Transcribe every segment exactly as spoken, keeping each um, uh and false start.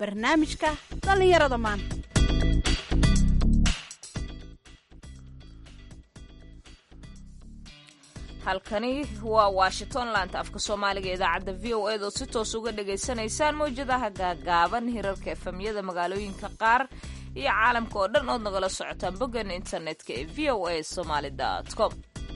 barnaamijka dhallinyarada maanta. halkani waa washington laanta afka soomaaliga idaacadda v o eed oo si toos uga dhagaysanaysaan mawjadaha gaagaaban hirarka efemyada magaalooyinka qaar iyo caalamka oo dhan ood nagala socotaan boggan internetka ee v o a somaly com.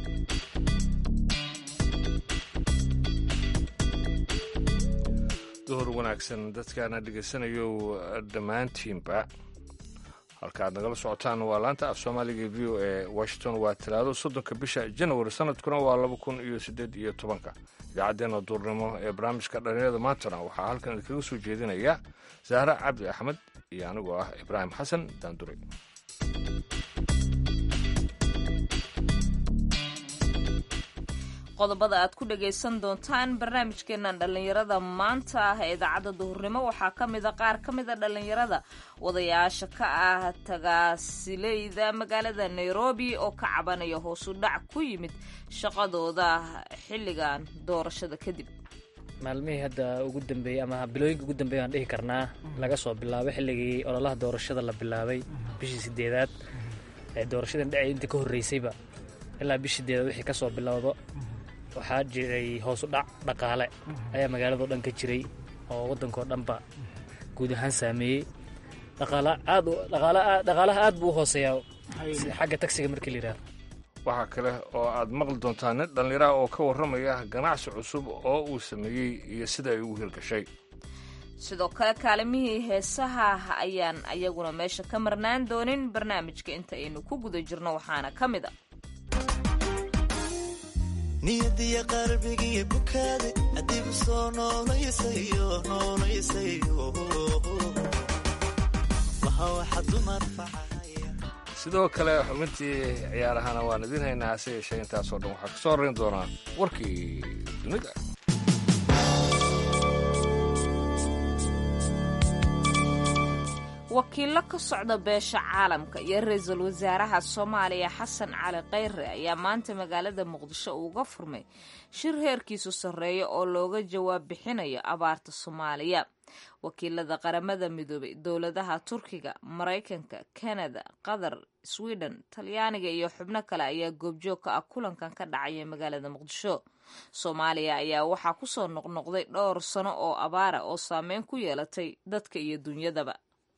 duhur wanaagsan dadkaana dhegaysanayo dhammaantiinba halka aad nagala socotaan waa laanta af soomaaliga v o e washington. waa talaado soddonka bisha janwari sanadkuna waa laba kun iyo siddeed iyo tobanka. idaacaddeenna duurnimo ee barnaamijka dhallinyarada maantana waxaa halkan idinkaga soo jeedinaya zahra cabdi axmed iyo anigoo ah ibraahim xasan daandure. qodobada aad ku dhagaysan doontaan barnaamijkeennan dhallinyarada maanta ah ee idaacadda duhurnimo waxaa ka mida qaar ka mida dhallinyarada wadayaasha ka ah tagaasileyda magaalada nairobi oo ka cabanaya hoosu dhac ku yimid shaqadooda xilligan doorashada kadib. maalmihii hadda ugu dambeeyey ama bilooyinka ugu dambeeya aan dhihi karnaa laga soo bilaabay xilligii ololaha doorashada la bilaabay bishii sideedaad ee doorashadan dhacay inta ka horreysayba ilaa bishii sideedaad wixii ka soo bilowdo waxaa jiray hoosu dhac dhaqaale ayaa magaaladao dhan ka jiray oo waddankao dhanba guud ahaan saameeyey. dhaqaalaha aad buu u hooseeyaa xagga tagsiga markii la yidhahdo. waxaa kale oo aad maqli doontaa nin dhallinyaraha oo ka warramaya ganacsi cusub oo uu sameeyey iyo sida ay ugu hirgashay. sidoo kale kaalimihii heesaha ayaan ayaguna meesha ka marnaan doonin barnaamijka inta aynu ku guda jirno waxaana ka mid a niyadiya qalbigiiyo bukaade adigu soo noolayasayo noolayasayo waxa waxa dumar facaya. sidoo kale xubintii ciyaarahana waan idin haynaa hase yeeshee intaasoo dhan waxaa ka soo horrayn doonaa warkii dunida. wakiillo ka socda beesha caalamka iyo ra-iisul wasaaraha soomaaliya xasan cali khayre ayaa maanta magaalada muqdisho uga furmay shir heerkiisu sarreeya oo looga jawaab bixinayo abaarta soomaaliya. wakiilada qaramada midoobay dowladaha turkiga, maraykanka, kanada, qatar, sweden, talyaaniga iyo xubno kale ayaa goobjoog ka ah kulankan ka dhacaya magaalada muqdisho. soomaaliya ayaa waxaa kusoo noqnoqday dhowr sano oo abaara oo saameyn ku yeelatay dadka iyo dunyadaba.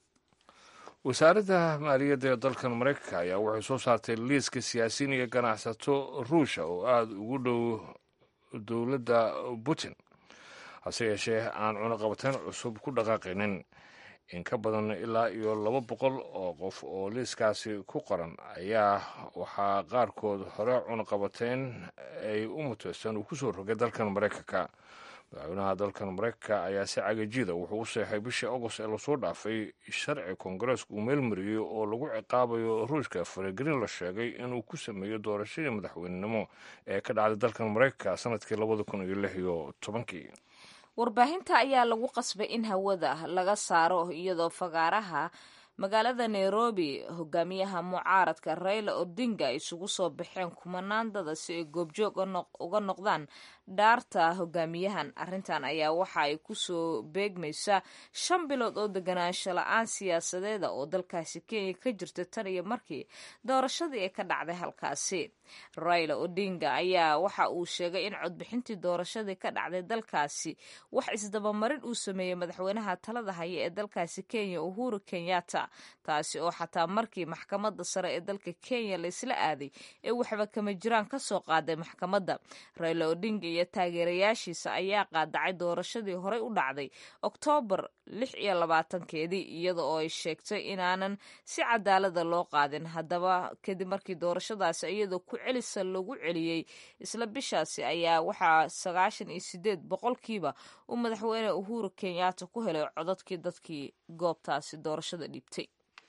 wasaaradda maaliyadda ee dalkan maraykanka ayaa waxay soo saartay liiska siyaasiyiin iyo ganacsato ruusha oo aada ugu dhow dowladda putin hase yeeshee aan cunaqabatayn cusub ku dhaqaaqaynin. in ka badan ilaa iyo laba boqol oo qof oo liiskaasi ku qoran ayaa waxaa qaarkood hore cunaqabatayn ay u mutaysan uu kusoo rogay dalkan maraykanka. madaxweynaha dalkan maraykanka ayaa si cagajida wuxuu u seexay bishii agost ee lasoo dhaafay sharci koongareesku uu meelmariyey oo lagu ciqaabayo ruushka faragelin la sheegay inuu ku sameeyo doorashadii madaxweynenimo ee ka dhacday dalkan maraykanka sanadkii labada kun iyo lix iyo tobankii. warbaahinta ayaa lagu qasbay in hawada laga saaro iyadoo fagaaraha magaalada nairobi hogaamiyaha mucaaradka Raila Odinga ay isugu soo baxeen kumanaan dada si ay goobjoog uga noqdaan dhaarta hogaamiyahan. arrintan ayaa waxa ay kusoo beegmaysaa shan bilood oo deganaansho la-aan siyaasadeeda oo dalkaasi Kenya ka jirta tan iyo markii doorashadii ay ka dhacday halkaasi. Raila Odinga ayaa waxa uu sheegay in codbixintii doorashadii ka dhacday dalkaasi wax isdabamarin uu sameeyey madaxweynaha talada haya ee dalkaasi Kenya Uhuru Kenyatta, taasi oo xataa markii maxkamadda sare ee dalka Kenya la isla aaday ee waxba kama jiraan ka soo qaaday maxkamadda. Raila Odinga iyo taageerayaashiisa ayaa qaadacay doorashadii horey u dhacday Oktoobar lix iyo labaatankeedii iyada oo ay sheegtay inaanan si cadaalada loo qaadin. haddaba kadib markii doorashadaasi iyadoo ku celisa lagu celiyey isla bishaasi ayaa waxaa sagaashan iyo sideed boqolkiiba uu madaxweyne Uhuru Kenyatta ku helay codadkii dadkii goobtaasi doorashada dhiibtay.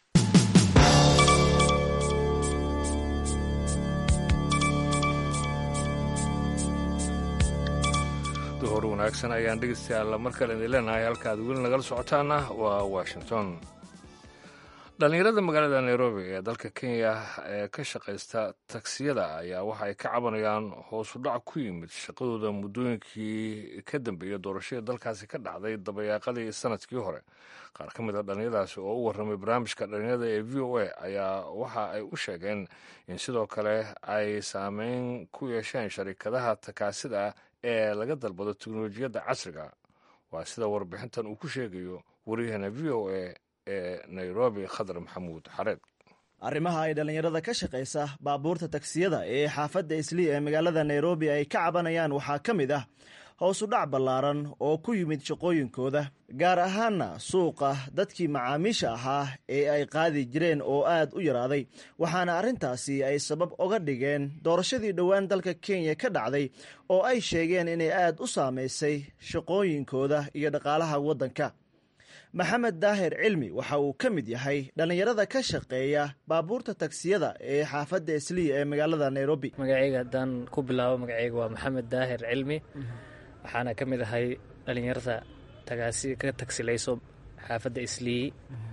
duhur wanaagsan ayaan dhegeystayaal mar kale idin leenahay halka aad weli nagala socotaana waa washington. dhallinyarada magaalada nairobi ee dalka kenya ee ka shaqaysta taksiyada ayaa waxa ay ka cabanayaan hoos u dhac ku yimid shaqadooda muddooyinkii ka dambeeyey doorashadii dalkaasi ka dhacday dabayaaqadii sanadkii hore qaar ka mid a dhallinyaradaasi oo u warramay barnaamijka dhallinyarada ee v o a ayaa waxa ay u sheegeen in sidoo kale ay saameyn ku yeesheen sharikadaha takaasida ee laga dalbado teknolojiyadda casriga waa sida warbixintan uu ku sheegayo wariyahana v o a ee nairobi khadar maxamuud xareed arrimaha ay dhallinyarada ka shaqaysa baabuurta taksiyada ee xaafadda islii ee magaalada nairobi ay ka cabanayaan waxaa ka mid ah hoos u dhac ballaaran oo ku yimid shaqooyinkooda gaar ahaanna suuqa dadkii macaamiisha ahaa ee ay qaadi jireen oo aad u yaraaday waxaana arrintaasi ay sabab oga dhigeen doorashadii dhowaan dalka kenya ka dhacday oo ay sheegeen inay aad u saamaysay shaqooyinkooda iyo dhaqaalaha waddanka maxamed daahir cilmi waxa uu ka mid yahay dhallinyarada ka shaqeeya baabuurta taksiyada ee xaafadda islii ee magaalada nairobi magacayga haddaan ku bilaabo magacayga waa maxamed daahir cilmi waxaana ka mid ahay dhallinyarada tagaasi ka tagsilayso xaafadda islii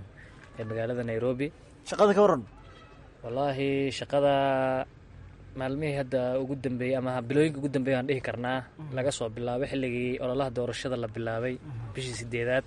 ee magaalada nairobi shaqada ka waran wallaahi shaqada maalmihii hadda ugu dambeeyey ama bilooyinka ugu dambeeya aan dhihi karnaa laga soo bilaabo xilligii ololaha doorashada la bilaabay bishii sideedaad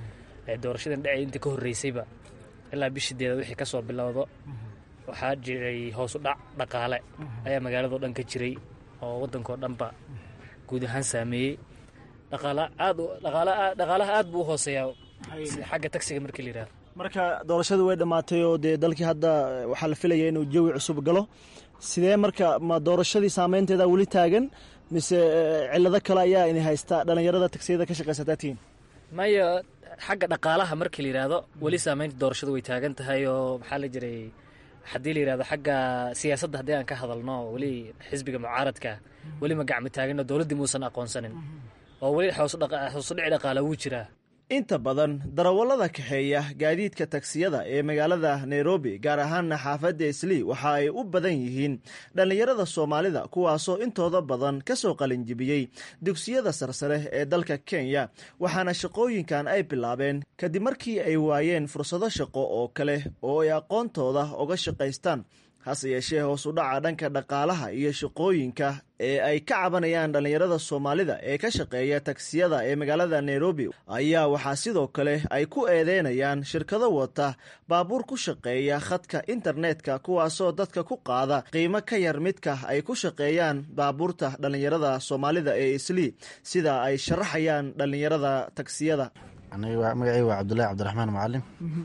ee doorashadan dhacay inta ka horreysayba ilaa bishii sideedaad wixii ka soo bilowdo waxaa jiray hoos u dhac dhaqaale ayaa magaaladao dhan ka jiray oo waddankao dhanba guud ahaan saameeyey dhaqaala aad dhaqaalaha aad buu u hooseeyaa xagga tagsiga markii la yidhahdo marka doorashadii way dhammaatay oo dee dalkii hadda waxaa la filaya inuu jawi cusub galo sidee marka ma doorashadii saameynteeda weli taagan mise cillado kale ayaa idin haysta dhallinyarada tagsiyada ka shaqaysataa tihiin maya xagga dhaqaalaha markii la yidhaahdo weli saameynta doorashada way taagan tahay oo maxaa la jiray haddii la yidhahdo xagga siyaasadda haddii aan ka hadalno weli xisbiga mucaaradka weli ma gacmi taagino dowladdii muusan aqoonsanin oo weli hoosudhici dhaqaala wuu jiraa inta badan darawallada kaxeeya gaadiidka tagsiyada ee magaalada nairobi gaar ahaanna xaafadda islii waxa ay u badan yihiin dhallinyarada soomaalida kuwaasoo intooda badan ka soo qalinjibiyey dugsiyada sarsare ee dalka kenya waxaana shaqooyinkan ay bilaabeen kadib markii ay waayeen fursado shaqo oo kale oo ay aqoontooda uga shaqaystaan hase yeeshee hoos u dhaca dhanka dhaqaalaha iyo shaqooyinka ee ay ka cabanayaan dhallinyarada soomaalida ee ka shaqeeya tagsiyada ee magaalada nairobi ayaa waxaa sidoo kale ay ku eedeynayaan shirkado wata baabuur ku shaqeeya khadka internetka kuwaasoo dadka ku qaada qiimo ka yar midka ay ku shaqeeyaan baabuurta dhallinyarada soomaalida ee islii sida ay sharaxayaan dhallinyarada tagsiyada magacayga waa cabdulahi cabdiraxmaan macalim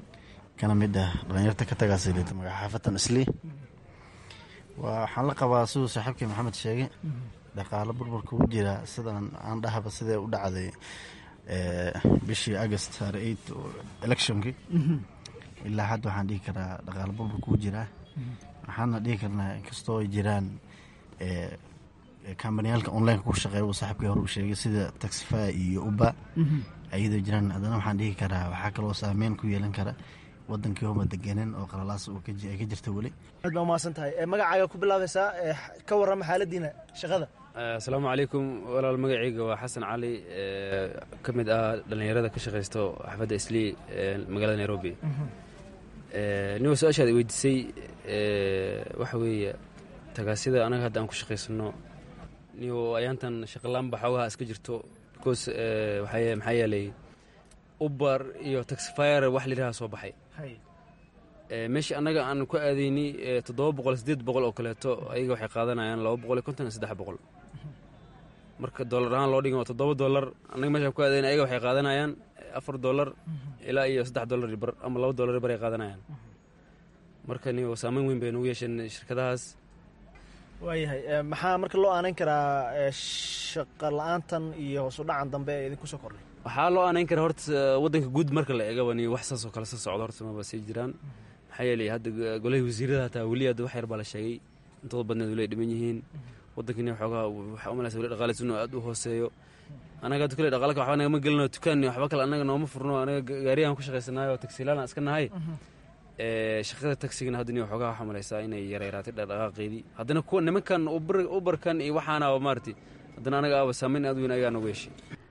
kana mid ah dhallinyarta ka tagaasiliita magaca xaafatan islii waxaan la qabaa siduu saaxiibkii maxamed sheegay dhaqaalo burburka u jira sidan aan dhahaba sidee u dhacday bishii agast sare eight electionkii ilaa hadda waxaan dhihi karaa dhaqaalo burburka u jiraa waxaana dhihi karnaa inkastoo ay jiraan kambaniyaalka online ku shaqeeya uu saaxiibkii hore u sheegay sida taxify iyo uba ayadoo jiraan haddana waxaan dhihi karaa waxaa kaloo saameyn ku yeelan kara wadankii homa deganen oo qalalaas ay ka jirta weli aad baa umahadsan tahay magacaaga ku bilaabaysaa ka warrama xaaladiina shaqada asalaamu calaykum walaal magacayga waa xasan cali ka mid ah dhallinyarada ka shaqaysto xaafadda islii magaalada nairobi niwa su-aashaad weydiisay waxa weeye tagaasida anaga hadda aan ku shaqaysano niwo ayaantan shaqalaanba xoogaha iska jirto because maxaa yeelay ubar iyo taxifyer wax layidhaha soo baxay meeshii annaga aan ku aadayni toddoba boqol sideed boqol oo kaleeto ayaga waxay qaadanayaan laba boqol iyo konton iyo saddex boqol marka dollar ahaan loo dhigan waa toddoba dollar annaga meeshaan ku aadayni ayaga waxay qaadanayaan afar dollar ilaa iyo saddex dollar bar ama laba dollar bar ay qaadanayaan marka ni saameyn weyn bay nagu yeesheen shirkadahaas waayahay maxaa marka loo aanayn karaa shaqa la-aantan iyo hoos u dhacan dambe ee idinku soo kordhay waxaa loo aanayn karaa horta waddanka guud marka la eegaba ni wax saasoo kale soo socdo horta maba sii jiraan maxaa yeelay hadda golahii wasiirada hataa weli hadda wax yar baa la sheegay intooda badneed weli ay dhiman yihiin waddankani waxoogaa waxaa umalaysa weli dhaqaalaysa inuu aad u hooseeyo anaga hadda kule dhaqaalka waxba nagama gelino dukaan waxba kale annaga nooma furno anaga gaariyahan ku shaqaysanayo tagsiilaan iska nahay shaqada tagsigana haddani waxoogaa waxaa malaysaa inay yarayraatay dhaqaaqeydii haddana kuwa nimankan ubarkan iyo waxaana maaragtay haddana anaga aaba saameyn aad weyn ayaa nagu yeeshay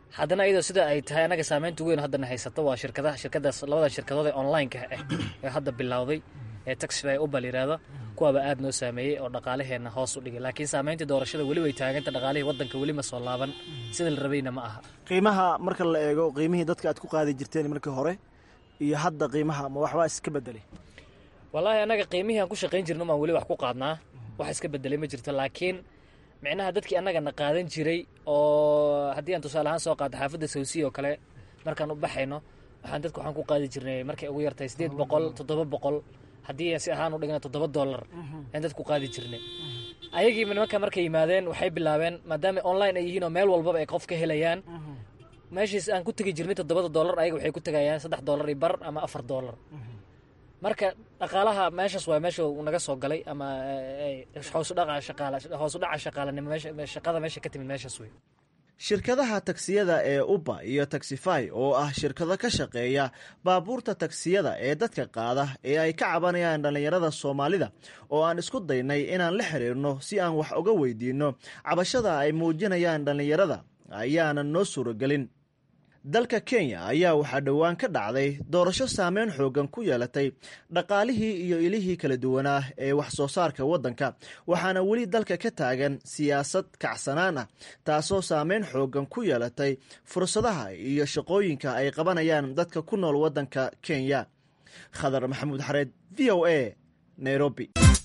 haddana iyadoo sida ay tahay anaga saameynta weyn haddana haysato waa shirkadaha shirkadaas labada shirkadood ee online-ka ah ee hadda bilowday ee taxify uber yiraahdo kuwaaba aad noo saameeyey oo dhaqaalaheena hoos u dhigay laakiin saameynta doorashada weli way taaganta dhaqaalihii waddanka weli ma soo laaban sida la rabayna ma aha qiimaha marka la eego qiimihii dadka aad ku qaadi jirteen markii hore iyo hadda qiimaha ma waxba iska bedelay wallaahi anaga qiimihii aan ku shaqayn jirno maan weli wax ku qaadnaa wax iska bedelay ma jirto laakiin micnaha dadkii annagana qaadan jiray oo haddii aan tusaale ahaan soo qaado xaafadda sawsiya oo kale markaan u baxayno waxaan dadka waxaan ku qaadi jirnay markay ugu yartahay siddeed boqol toddoba boqol haddii si ahaan u dhigna toddoba dollar aan dadku qaadi jirnay ayagii nimanka markay yimaadeen waxay bilaabeen maadaama online ay yihiin oo meel walbaba ay qof ka helayaan meeshiis aan ku tegi jirnay toddobada dollar ayaga waxay ku tegayaan saddex dollar iyo bar ama afar dollar marka dhaqaalaha meeshaas waa meesha uu naga soo galay ama hoos u dhaca shaqaale hoos u dhaca shaqaalanimo meesha shaqada meesha ka timid meeshaas wey shirkadaha taksiyada ee uber iyo taxify oo ah shirkado ka shaqeeya baabuurta taksiyada ee dadka qaada ee ay ka cabanayaan dhallinyarada soomaalida oo aan isku daynay inaan la xiriirno si aan wax uga weydiinno cabashada ay muujinayaan dhallinyarada ayaanan noo suuragelin dalka kenya ayaa waxaa dhowaan ka dhacday doorasho saameyn xoogan ku yeelatay dhaqaalihii iyo ilihii kala duwanaa ee wax soo saarka waddanka waxaana weli dalka ka taagan siyaasad kacsanaan ah taasoo saameyn xoogan ku yeelatay fursadaha iyo shaqooyinka ay qabanayaan dadka ku nool waddanka kenya khadar maxamuud xareed v o a nairobi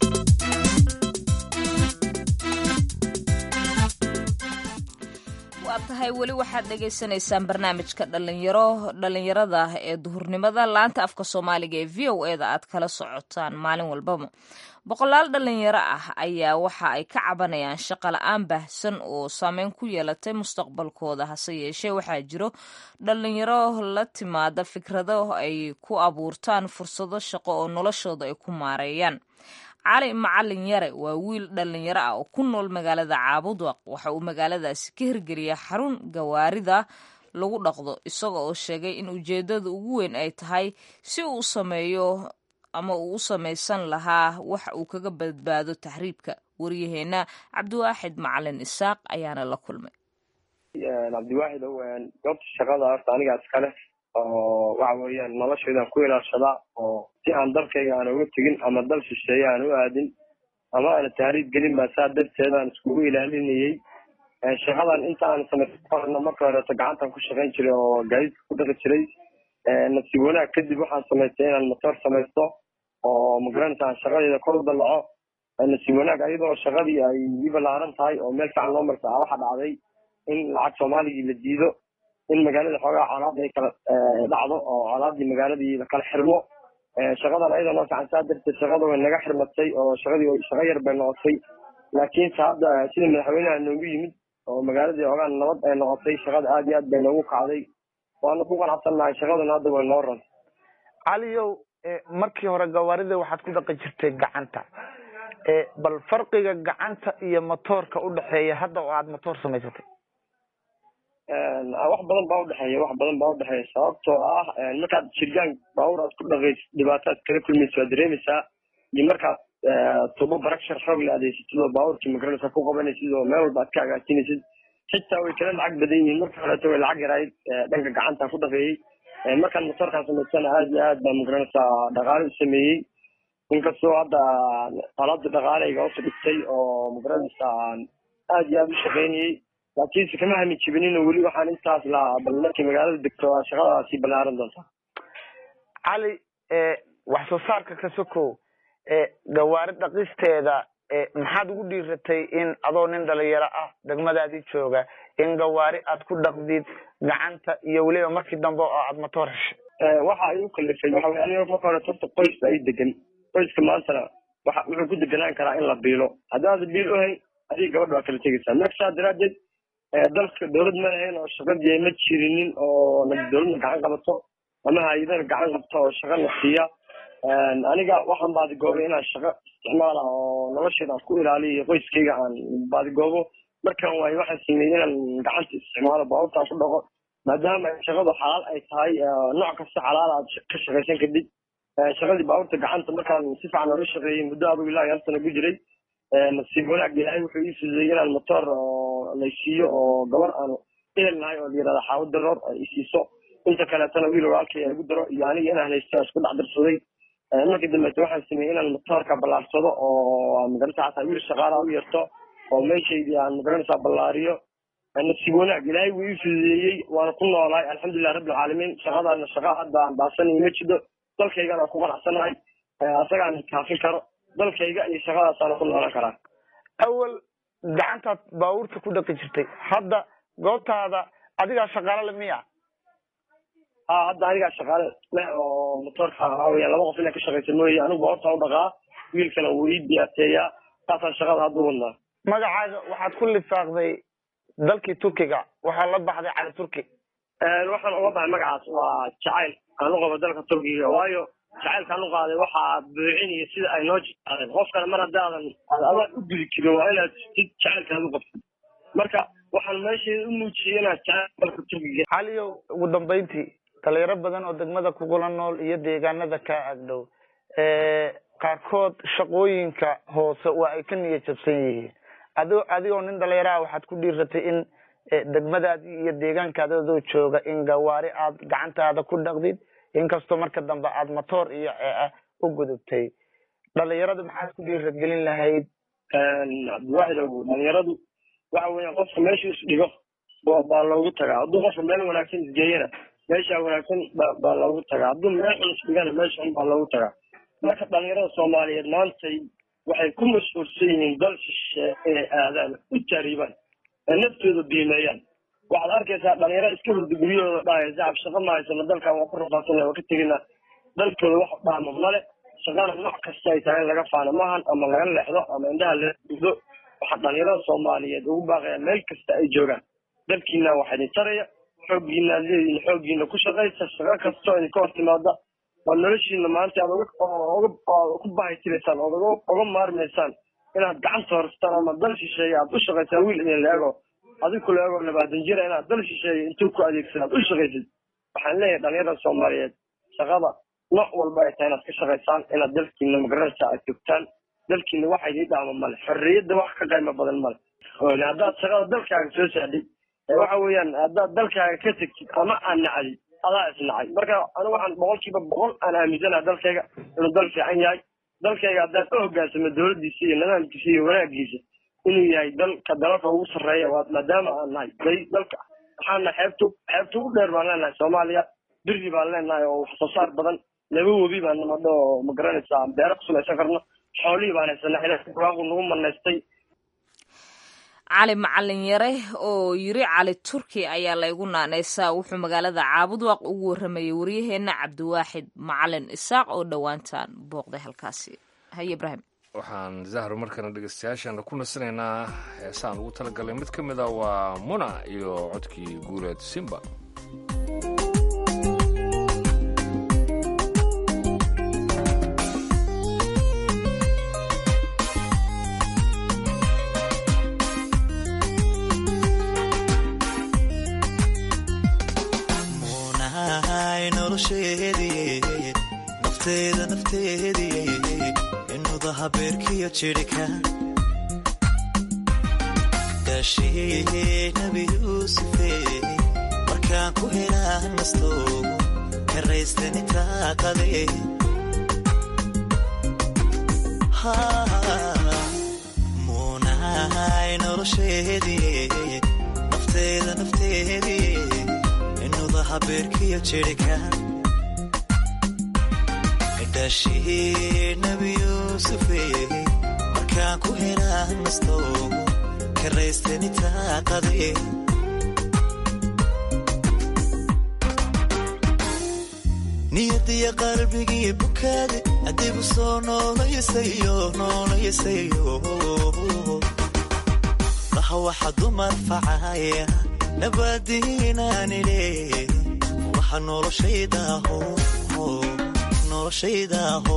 tahay weli waxaad dhegaysanaysaan barnaamijka dhalinyaro dhalinyarada ee duhurnimada laanta afka soomaaliga ee v o e da aad kala socotaan maalin walbaba boqolaal dhalinyaro ah ayaa waxa ay ka cabanayaan shaqo la-aan baahsan oo saameyn ku yeelatay mustaqbalkooda hase yeeshee waxaa jiro dhalinyaro la timaada fikrado ay ku abuurtaan fursado shaqo oo noloshooda ay ku maareeyaan cali macalin yare waa wiil dhalinyaro ah oo ku nool magaalada caabudwaq waxa uu magaaladaasi ka hirgeliya xarun gawaarida lagu dhaqdo isaga oo sheegay in ujeedada ugu weyn ay tahay si uu u sameeyo ama uu u samaysan lahaa wax uu kaga badbaado tahriibka waryaheena cabdiwaaxid macalin isaaq ayaana la kulmay cabdiwaaxid goobta shaqada horta anigaas kale oo waxa weeyaan noloshaydan ku ilaashadaa oo si aan dalkayga aan uga tegin ama dal shisheeye aan u aadin ama aan tahriib gelin baa saa darteed aan iskugu ilaalinayay shaqadan inta aan samaysan marka horeeto gacantan ku shaqayn jiray oo gaadiidka ku dhaqi jiray nasiib wanaag kadib waxaan samaystay inaan motor samaysto oo magaranaysa aan shaqadeeda kor u dalaco nasiib wanaag ayadoo shaqadii ay ii ballaaran tahay oo meel fiican loo marsa waxa dhacday in lacag soomaaligii la diido in magaalada xoogaa colaad ay kala dhacdo oo colaadii magaaladii la kala xirmo shaqadan ayadoo noo fiican saa darteed shaqada way naga xirmatay oo shaqadii shaqo yar bay noqotay laakiinse hadda sida madaxweynaha noogu yimid oo magaaladii ogaan nabad ay noqotay shaqada aad iyo aad bay noogu kacday waana ku qanacsannahay shaqaduna hadda way noo ran caliyow markii hore gawaarida waxaad ku dhaqi jirtay gacanta bal farqiga gacanta iyo motoorka u dhexeeya hadda oo aad motoor samaysatay wax badan baa udhexeeya wax badan baa udhexeeya sababtoo ah markaad jirgaan baabuur aad ku dhaqaysid dhibaataad kala kulmaysa waad dareemaysaa iyo markaad tubo barakshar xoog la adeysatid oo baabuurkii magaranaysa ku qabanaysid oo meel walba aad ka hagaajinaysid xitaa way kala lacag badan yihiin marka horeeto way lacag yarayd dhanka gacantaan ku dhaqeeyey markaan motoorkaan samaysana aad iyo aad baa magaranaysaa dhaqaale u sameeyey inkastoo hadda alaabta dhaqaaleyga hoos dhigtay oo magaranaysa aad iyo aad u shaqaynayey laakiinse kama hami jibinin weli waxaan intaas lahaa bal markii magaalada degto shaqadaasi ballaaran doonta cali wax soo saarka ka sokow gawaari dhaqisteeda maxaad ugu dhiiratay in adoo nin dhalinyaro ah degmadaadii jooga in gawaari aad ku dhaqdid gacanta iyo weliba markii dambe oo aad motoor heshay waxa ay u kalifay waxa wey aniga marka hore horta qoyska ay degan qoyska maantana waxa wuxuu ku deganaan karaa in la biilo haddaad biil u hayn adiga gabadha waa kala tegaysaa marka saa daraadeed dalka dawlad ma lahayn oo shaqadii ma jirinin oo dawladna gacan qabato ama hay-adana gacan qabto oo shaqa la siiya aniga waxaan baadigoobay inaan shaqo isticmaala oo nolosheeda aan ku ilaaliyo qoyskayga aan baadigoobo markaan waayo waxaan sameeyey inaan gacanta isticmaalo baabuurtaan ku dhaqo maadaama shaqadu xalaal ay tahay nooc kasta xalaal aad ka shaqaysan kadib shaqadii baabuurta gacanta markaan si fiican oola shaqeeyey muddo adugu ilaa hal sana ku jiray nasiib wanaag ilaahay wuxuu ii fududeeyey inaan motor oo laysiiyo oo gabar aan eelnahay oo la yidhahda xaawo daroor ay isiiso inta kaleetana wiil walaalkay igu daro iyo aniga inaan haysto isku dhex darsaday markii dambeete waxaan sameeyey inaan matoorka ballaarsado oo magaranaysa xataa wiil shaqaala u yarto oo meeshaydii aan magaranaysaa ballaariyo nasiib wanaag ilaahay wuu ii fududeeyey waana ku noolahay alxamdulilah rabbilcaalamiin shaqadaana shaqa hadda aan baasanayo ma jiro dalkaygana ku qanacsanahay asagaan kaafin karo dalkayga iyo shaqadaasaana ku noolan karaa awal gacantaad baabuurta ku dhaqi jirtay hadda goobtaada adigaa shaqaale le miya ha hadda anigaa shaqaale le oo motoorka waxaa weya laba qof inay ka shaqaysa mooye anigu horta u dhaqaa wiilkana wuu ii diyaateeyaa saasaan shaqada hadda u wadnaa magacaaga waxaad ku lifaaqday dalkii turkiga waxaa la baxday cali turki waxaan uga baxay magacaas waa jacayl aan u qabo dalka turkiga waayo jacaylkaan u qaaday waxaa buucinaya sida ay noo jeclaadeen qofkana mar haddaadan adaa u gudi jirin waa inaad sid jacaylkaad u qabtid marka waxaan meesheeda u muujiyey inaad jacayl dalka turkiga caliyow ugu dambayntii dhalinyaro badan oo degmada kugula nool iyo deegaanada kaa agdhow qaarkood shaqooyinka hoose waa ay ka niyad jabsan yihiin ado adigoo nin dhalinyaraha waxaad ku dhiiratay in degmadaadii iyo deegaankaada adoo jooga in gawaari aad gacantaada ku dhaqdid inkastoo marka dambe aad matoor iyo u gudubtay dhalinyaradu maxaad ku dhiiragelin lahayd cabdiwaaxid dhalinyaradu waxa weeyaan qofka meesha isdhigo baa loogu tagaa hadduu qofka meel wanaagsan isgeeyana meesha wanaagsan baa loogu tagaa hadduu meel xun isdhigana meesha xun baa loogu tagaa marka dhalinyarada soomaaliyeed maantay waxay ku mashhuursan yihiin dal shishe inay aadaan u taariibaan ee naftooda biimeeyaan waxaad arkaysaa dhalinyaro iska hurda guryahooda dhahaya shacab shaqa ma haysano dalkan waa ku rafaasana waa ka tegina dalkooda wax dhaama male shaqana nooc kasta ay tahay in laga faano maahan ama laga leexdo ama indhaha la dudo waxaa dhalinyarada soomaaliyeed ugu baaqaya meel kasta ay joogaan dalkiina waxa idin taraya xooggiina aad leedihin xooggiina ku shaqaysa shaqo kastoo idinka hor timaada oo noloshiina maanta aad ku bahaytiraysaan ood uga maarmaysaan inaad gacanta horstaan ama dal shisheeya aad u shaqaysaan wiil idin la ego adiku la ego labaatan jira inaad dal shisheeya intuu ku adeegsada aad u shaqaysid waxaan leeyahay dhalinyarada soomaaliyeed shaqada nooc walba ay tahay inaad ka shaqaysaan inaad dalkiina magaranaysa aad joogtaan dalkiina waxa idii dhaama male xorriyadda wax ka qaymo badan male haddaad shaqada dalkaaga soo saadhid waxa weeyaan haddaad dalkaaga ka tegtid ama aan nacdid adaa isnacay marka anigu waxaan boqolkiiba boqol aan aaminsanaha dalkayga inuu dal fiican yahay dalkayga haddaan u hogaansamo dawladdiisa iyo nidaamkiisa iyo wanaagiisa inuu yahay dalka dalalka ugu sarreeya waa maadaama aan nahay day dalka waxaana xeebtu xeebta ugu dheer baan leenahay soomaaliya biri baan leenahay oo wax soo saar badan laba webi baan namadho oo ma garanaysaa beero ku samaysan karno xoolihii baan haysanaa ilaahay buraaqu nagu manaystay cali macalin yare oo yiri cali turki ayaa laygu naanaysaa wuxuu magaalada caabudwaaq ugu waramayay waryaheena cabdiwaaxid macalin isaaq oo dhowaantaan booqday halkaasi haye ibraahim waxaan zahro markana dhegeystayaashaana ku nasinaynaa heesaan ugu talagalay mid ka mid a waa muna iyo codkii guuleed simba nafteeda nafteedii inuda habeerkiyo jirhka daashee nabi yuusufe markaan ku helaan nasto karaystani taaqade muunahay nolosheedii nafteeda nafteedii inuda habeerkiyo jirhka daashee nabi yuusufe markaan ku helaan nasto karaystani taaqade niyadiya qalbigii bukaade adigu soo noolayasayo noolayasayo laha waxa dumar facaya nabadiinaanile waxa noloshaydaho noloshaydaho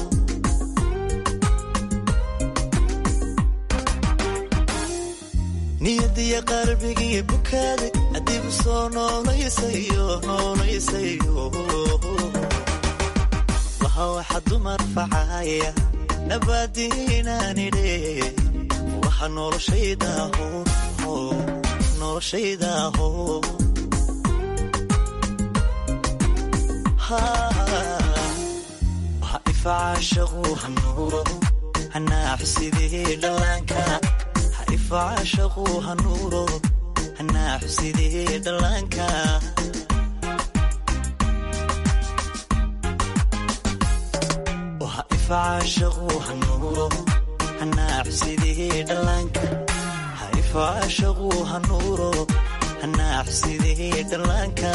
niyadiya qalbigii bukaade adigu soo noolayasayo noolayasayo waxa waxa dumar facaya nabadiinaanile waxa noloshaydaho noloshaydaho ha ifacaashaqu hanuuro hanaaxusidii dhallaanka ha ifacaashaqu hanuuro hanaaxusidii dhallaanka ha ifacaashaqu hanuuro hanaaxusidii dhallaanka ha ifacaashaqu hanuuro hanaaxusidii dhallaanka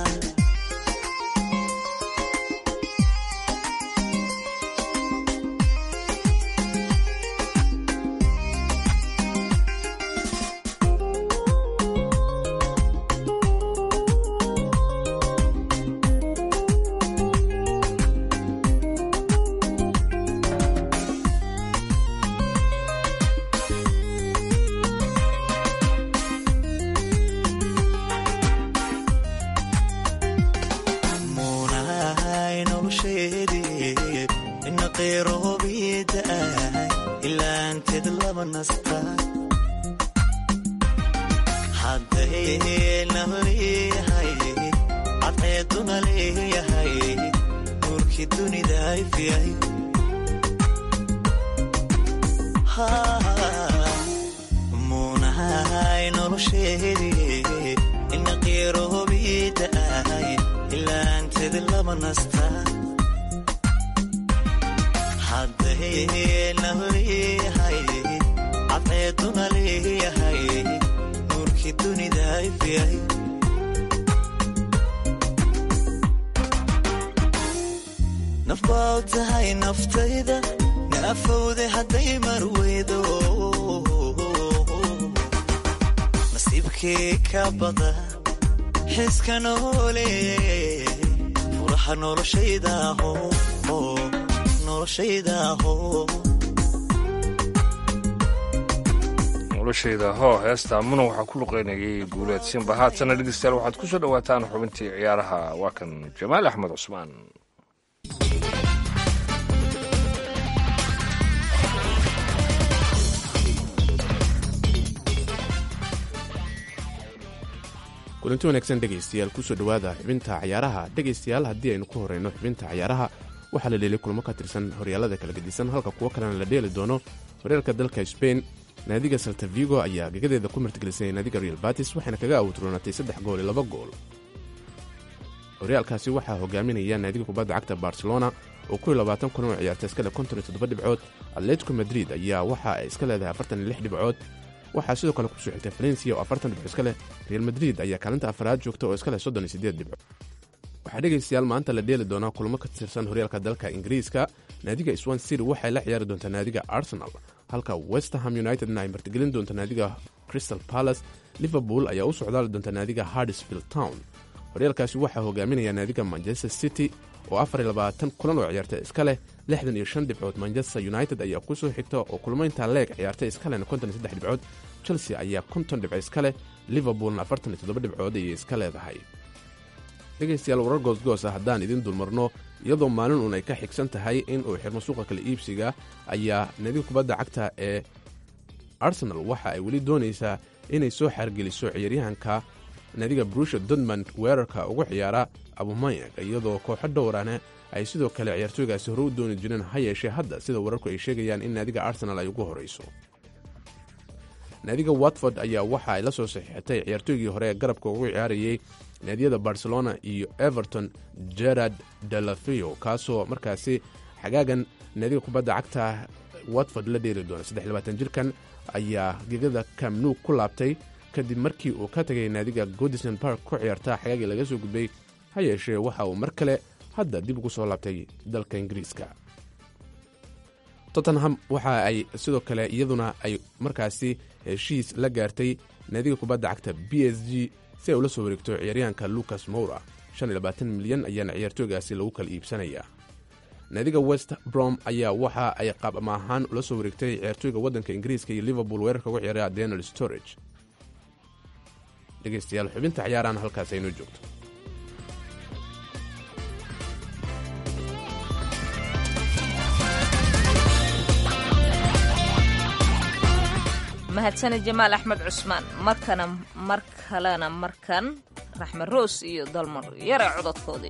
nafbaa tahay naftayda naafowde hadday marweydo nasiibkii ka bada xiska noole furaha noloshaydaho noloshaydaho noloshayda hoo heesta muna waxaa ku luqaynayay guuleed simba haatana dhegeystayaal waxaad ku soo dhowaataan xubintii ciyaaraha waa kan jamaal axmed cusmaan kulanti wanaagsan dhegaystayaal kusoo dhowaada xubinta ciyaaraha dhegaystayaal haddii aynu ku horreyno xubinta ciyaaraha waxaa la dheelay kulmo ka tirsan horyaalada kala gedisan halka kuwo kalena la dheeli doono horyaalka dalka sbain naadiga salta vigo ayaa gegadeeda ku martigelisay naadiga real batis waxayna kaga awutroonatay saddex gool iyo laba gool horyaalkaasi waxaa hogaaminaya naadiga kubadda cagta barcelona oo ku iyo labaatan kulan oo ciyaarta iska leh konton iyo toddoba dhibcood atletico madrid ayaa waxa ay iska leedahay afartan iyo lix dhibcood waxaa sidoo kale kusoo xigtay valencia oo afartan dhibco iska leh real madrid ayaa kaalinta afaraad joogta oo iska leh soddon iyo siddeed dhibco waxaa dhegaystayaal maanta la dheeli doonaa kulmo ka tirsan horyaalka dalka ingiriiska naadiga swan city waxay la ciyaari doontaa naadiga arsenal halka westerham unitedna ay martigelin doonta naadiga crystal palace liverpool ayaa u socdaali doonta naadiga hardisfield town horyaalkaasi waxaa hogaaminaya naadiga manchester city oo afar iyo labaatan kulan oo ciyaarta iska leh lixdan iyo shan dhibcood manchester united ayaa ku soo xigta oo kulmaynta leeg ciyaartay iska lehna konton iyo saddex dhibcood chelsea ayaa konton dhibco iska leh liverpoolna afartan iyo toddoba dhibcood ayay iska leedahay dhegaystayaal warar goosgoosa haddaan idin dulmarno iyadoo maalin uun ay ka xigsan tahay in uu xirmo suuqa kala iibsiga ayaa naadiga kubadda cagta ee arsenal waxa ay weli doonaysaa inay soo xaargeliso ciyaaryahanka naadiga brusha dortmund weerarka ugu ciyaara abumayag iyadoo kooxo dhowrana ay sidoo kale ciyaartooygaasi hore u dooni jireen ha yeeshee hadda sida wararku ay sheegayaan in naadiga arsenal ay ugu horayso naadiga watford ayaa waxa ay la soo saxiixatay ciyaartooygii hore ee garabka ugu ciyaarayay naadiyada barcelona iyo everton gerard delafio kaasoo markaasi xagaagan naadiga kubadda cagta watford la dheeli doona saddex iyo labaatan jirkan ayaa gegada camnu ku laabtay kadib markii uu ka tagay naadiga godison park ku ciyaarta xagaagii laga soo gudbay ha yeeshee waxa uu mar kale hadda dib ugu soo laabtay dalka ingiriiska tottenham waxa ay sidoo kale iyaduna ay markaasi heshiis la gaartay naadiga kubadda cagta b s g si ay ula soo wareegto ciyaaryahanka lucas moura shan iyo labaatan milyan ayaana ciyaartooygaasi lagu kala iibsanayaa naadiga west brom ayaa waxa ay qaab ama ahaan ula soo wareegtay ciyaartooyga waddanka ingiriiska iyo liverpool weerarka ugu ciyaaraya daniel storage dhegaystayaal xubinta ciyaarahan halkaas aynoo joogto mahadsane jamaal axmed cusmaan markana mar kalena markan raxme roos iyo dalmar yare cododkoodii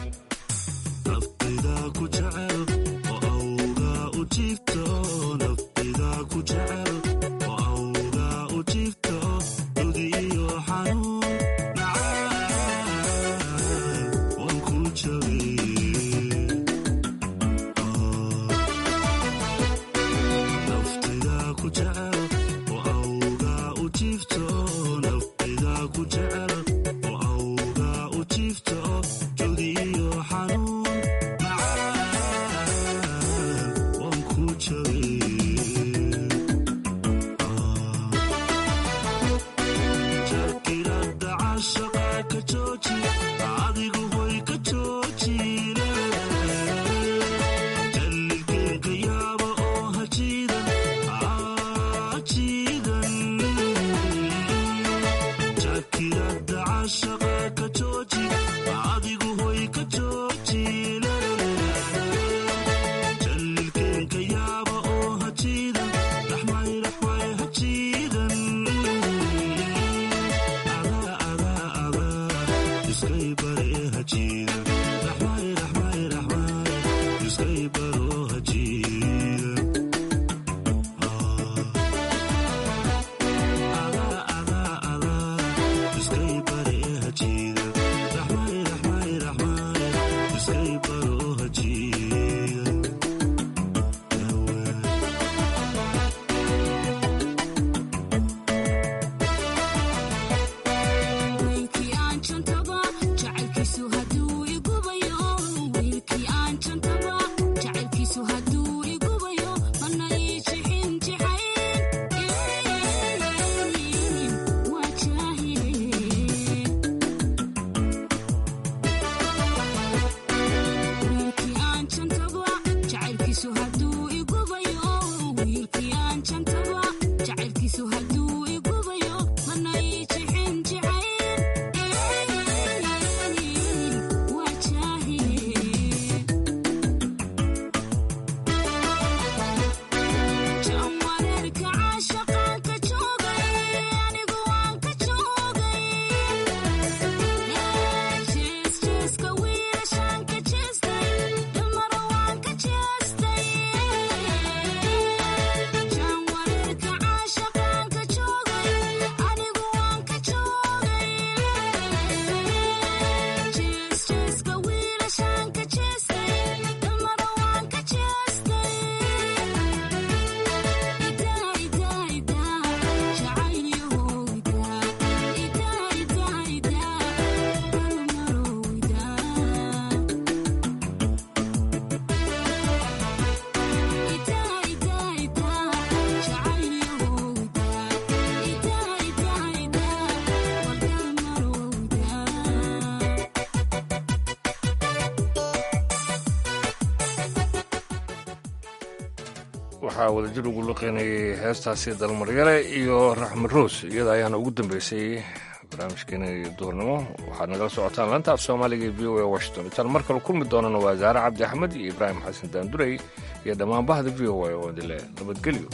waxaa wadajir ugu luqeynayay heestaasi dalmaryare iyo raxme roos iyada ayaana ugu dambeysay barnaamijkeena duurnimo waxaad nagala socotaan laanta af soomaaliga ee v o a washington intaan mar kale kulmi doonana waa zaare cabdi axmed iyo ibraahim xasan daandurey iyo dhammaan bahda v o a oo dile nabadgelyo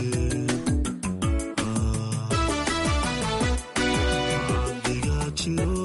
you